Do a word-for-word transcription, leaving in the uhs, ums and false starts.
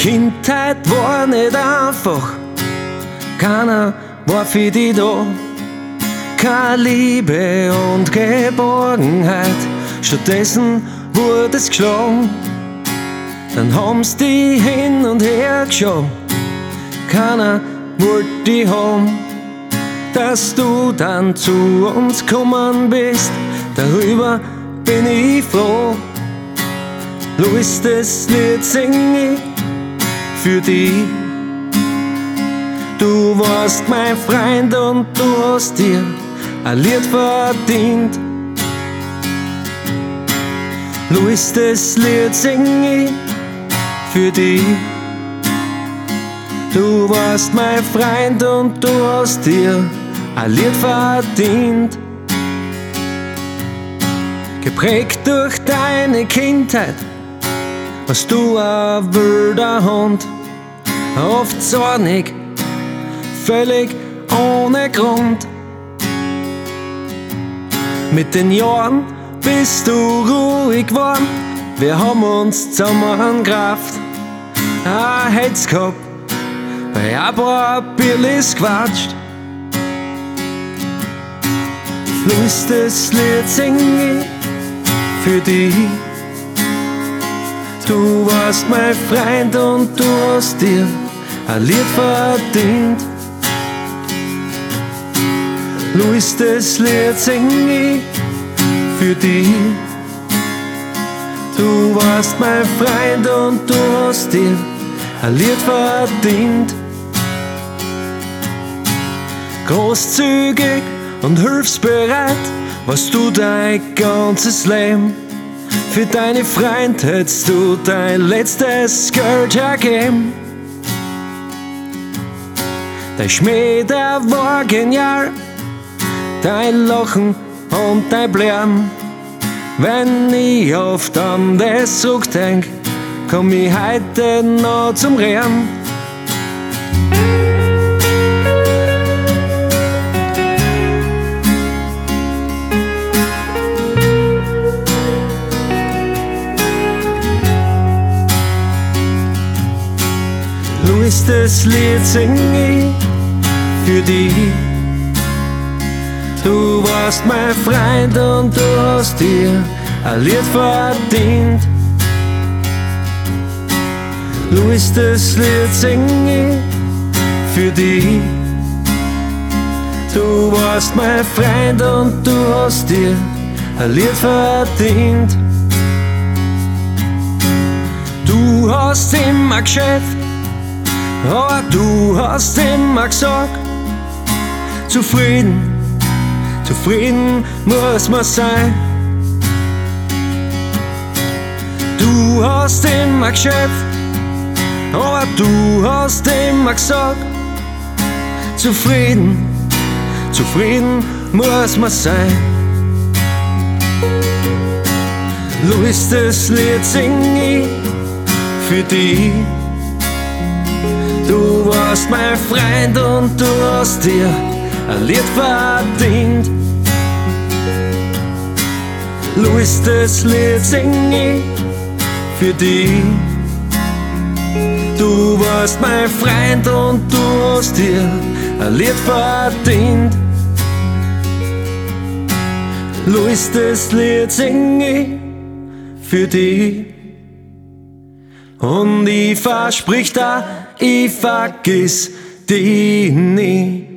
Kindheit war nicht einfach, keiner war für dich da. Keine Liebe und Geborgenheit, stattdessen wurde es geschlagen. Dann haben's die hin und her geschoben, keiner wollte dich haben. Dass du dann zu uns gekommen bist, darüber bin ich froh. Luis, das Lied sing ich für dich. Du warst mein Freund und du hast dir ein Lied verdient. Luis, das Lied sing ich für dich. Du warst mein Freund und du hast dir ein Lied verdient. Geprägt durch deine Kindheit warst du ein wilder Hund, oft zornig, völlig ohne Grund. Mit den Jahren bist du ruhig geworden, wir haben uns zusammengerafft. Ein Hetz gehabt, bei ein paar Bierlis quatscht. Luis, das Lied sing ich für dich. Du warst mein Freund und du hast dir ein Lied verdient. Luis, das Lied sing ich für dich. Du warst mein Freund und du hast dir ein Lied verdient. Großzügig und hilfsbereit warst du dein ganzes Leben. Für deine Freund hättest du dein letztes Geld hergeben. Dein Schmäh, der war genial, dein Lachen und dein Blärm. Wenn ich oft an das zurückdenk, komm ich heute noch zum Rehren. Luis, das Lied sing ich für dich. Du warst mein Freund und du hast dir ein Lied verdient. Luis, das Lied sing ich für dich. Du warst mein Freund und du hast dir ein Lied verdient. Du hast immer geschäft, aber du hast immer gesagt, zufrieden, zufrieden muss man sein. Du hast immer geschäft, aber du hast immer gesagt, zufrieden, zufrieden muss man sein. Luis, das Lied sing ich für dich. Du warst mein Freund und du hast dir ein Lied verdient. Luis, das Lied sing ich für dich. Du warst mein Freund und du hast dir ein Lied verdient. Luis, das Lied sing ich für dich. Und ich versprich da, ich vergiss dich nie.